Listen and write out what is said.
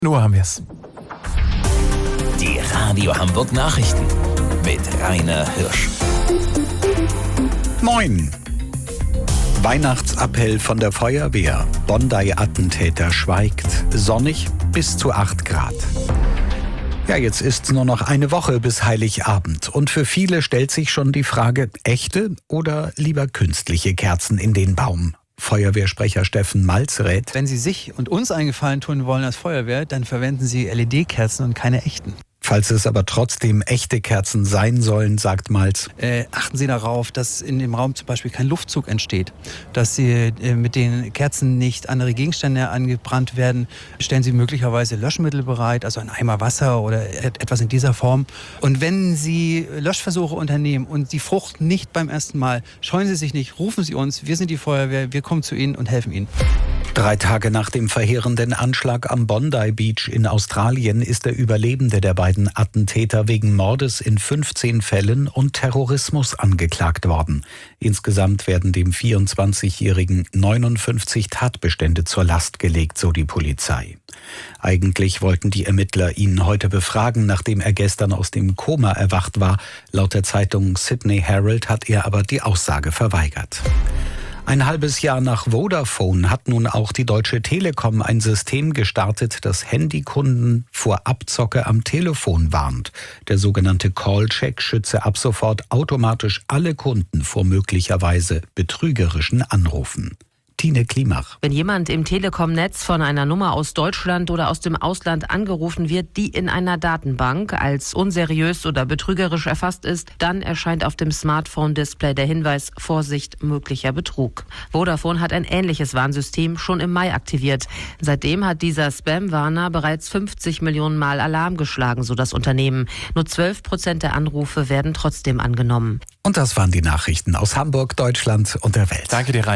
Nur haben wir es. Die Radio Hamburg Nachrichten mit Rainer Hirsch. Moin! Weihnachtsappell von der Feuerwehr. Bondi-Attentäter schweigt. Sonnig bis zu 8 Grad. Ja, jetzt ist nur noch eine Woche bis Heiligabend. Und für viele stellt sich schon die Frage, echte oder lieber künstliche Kerzen in den Baum? Feuerwehrsprecher Steffen Malz rät: Wenn Sie sich und uns einen Gefallen tun wollen als Feuerwehr, dann verwenden Sie LED-Kerzen und keine echten. Falls es aber trotzdem echte Kerzen sein sollen, sagt Malz, Achten Sie darauf, dass in dem Raum zum Beispiel kein Luftzug entsteht, dass Sie mit den Kerzen nicht andere Gegenstände angebrannt werden. Stellen Sie möglicherweise Löschmittel bereit, also ein Eimer Wasser oder etwas in dieser Form. Und wenn Sie Löschversuche unternehmen und die Frucht nicht beim ersten Mal, scheuen Sie sich nicht, rufen Sie uns, wir sind die Feuerwehr, wir kommen zu Ihnen und helfen Ihnen. 3 Tage nach dem verheerenden Anschlag am Bondi Beach in Australien ist der Überlebende der beiden Attentäter wegen Mordes in 15 Fällen und Terrorismus angeklagt worden. Insgesamt werden dem 24-Jährigen 59 Tatbestände zur Last gelegt, so die Polizei. Eigentlich wollten die Ermittler ihn heute befragen, nachdem er gestern aus dem Koma erwacht war. Laut der Zeitung Sydney Herald hat er aber die Aussage verweigert. Ein halbes Jahr nach Vodafone hat nun auch die Deutsche Telekom ein System gestartet, das Handykunden vor Abzocke am Telefon warnt. Der sogenannte Callcheck schütze ab sofort automatisch alle Kunden vor möglicherweise betrügerischen Anrufen. Tine Klimach. Wenn jemand im Telekom-Netz von einer Nummer aus Deutschland oder aus dem Ausland angerufen wird, die in einer Datenbank als unseriös oder betrügerisch erfasst ist, dann erscheint auf dem Smartphone-Display der Hinweis: Vorsicht, möglicher Betrug. Vodafone hat ein ähnliches Warnsystem schon im Mai aktiviert. Seitdem hat dieser Spam-Warner bereits 50 Millionen Mal Alarm geschlagen, so das Unternehmen. Nur 12% der Anrufe werden trotzdem angenommen. Und das waren die Nachrichten aus Hamburg, Deutschland und der Welt. Danke dir, Rainer.